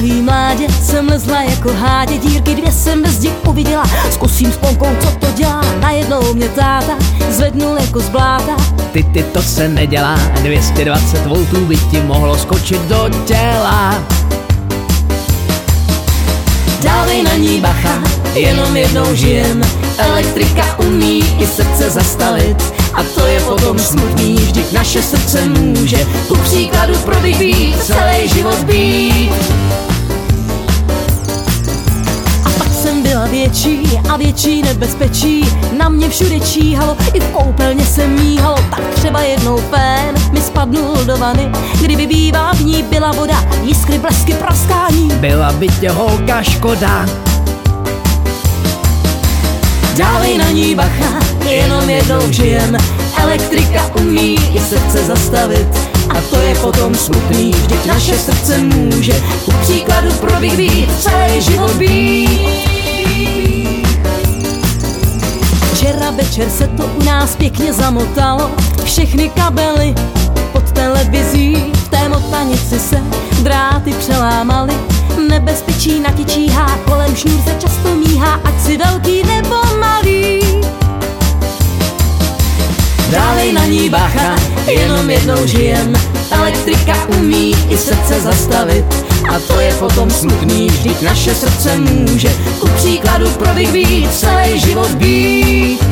nahý mládě jsem lezla jako hádě, dírky dvě jsem bez zdi uviděla. Zkusím s ponkou, co to dělá, najednou mě táta zvednul jako z bláta. Ty to se nedělá, 220 voltů by ti mohlo skočit do těla. Dávej na ní bacha, jenom jednou žijem. Elektrika umí i srdce zastavit, a to je potom smutný, vždyť naše srdce může ku příkladu pro být, celý život být. A pak jsem byla větší a větší nebezpečí, na mě všude číhalo, i v koupelně se míhalo. Tak třeba jednou fén mi spadnul do vany, kdyby bývá v ní byla voda, jiskry, blesky, praskání. Byla by tě holka škoda. Dávej na ní bacha, jenom jednou žijem. Elektrika umí i srdce zastavit, a to je potom smutný, vždyť naše srdce může ku příkladu pro být, celý život být. Včera večer se to u nás pěkně zamotalo, všechny kabely pod televizí, v té motanici se dráty přelámaly. Nebezpečí na ti číhá, kolem šňůr se často míhá, ať si velký nebo malý. Dávej na ní bacha, jenom jednou žijem. Elektrika umí i srdce zastavit, a to je potom smutný, vždyť naše srdce může ku příkladu pro být, celý život být.